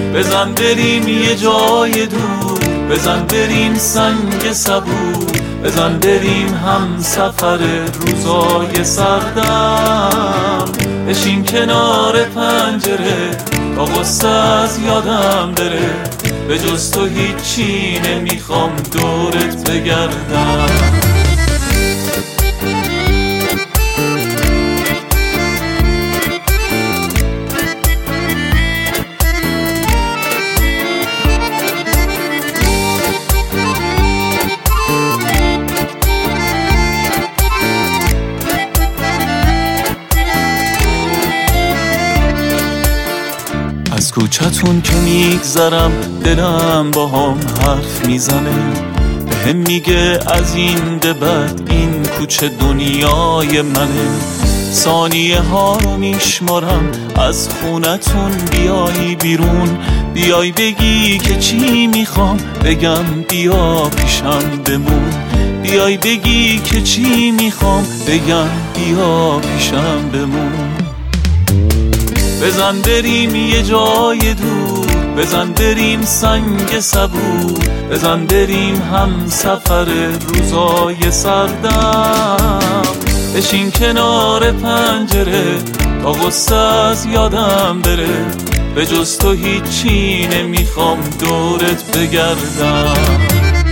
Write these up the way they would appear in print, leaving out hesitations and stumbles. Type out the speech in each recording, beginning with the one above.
بزن بریم یه جای دور، بزن بریم سنگ صبور، بزن بریم هم سفر روزای سردم. بشین کنار پنجره تا غصه از یادم بره، به جز تو هیچی نمیخوام دورت بگردم. از کوچتون که میگذرم دلم با هم حرف میزنه، بهم میگه از این به بعد این کوچه دنیای منه. ثانیه ها رو میشمارم از خونتون بیای بیرون، بیای بگی که چی میخوام بگم، بیا پیشم بمون. بیای بگی که چی میخوام بگم، بیا پیشم بمون. بزن بریم یه جای دور، بزن بریم سنگ صبور، بزن بریم هم سفر روزای سردم. بشین کنار پنجره تا غصه از یادم بره، به جز تو هیچی نمیخوام دورت بگردم.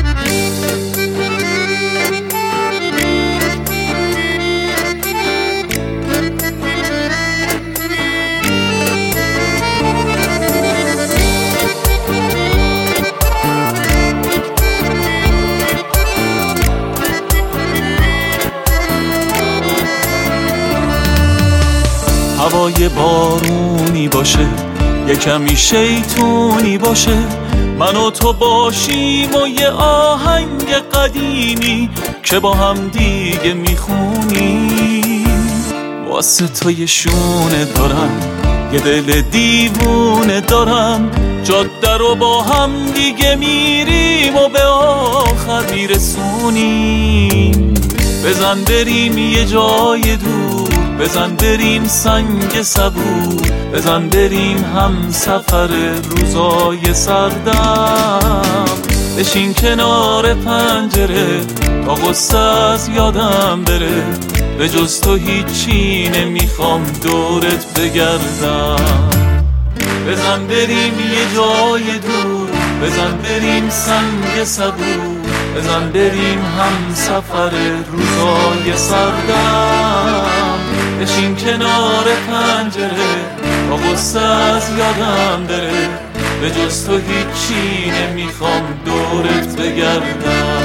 هوای بارونی باشه، یه کمی شیطونی باشه، من و تو باشیم و یه آهنگ قدیمی که با هم دیگه میخونیم. واسه تو یه شونه دارم، یه دل دیوونه دارم، جاده رو با هم دیگه میریم و به آخر میرسونیم. بزن بریم یه جای دور، بزن بریم سنگ صبور، بزن بریم هم سفر روزای سردم. بشین کنار پنجره تا غصه از یادم بره، به جز تو هیچی نمیخوام دورت بگردم. بزن بریم یه جای دور، بزن بریم سنگ صبور، بزن بریم هم سفر روزای سردم. بشین کنار پنجره تا غصه از یادم بره، به جز تو هیچی نمیخوام دورت بگردم.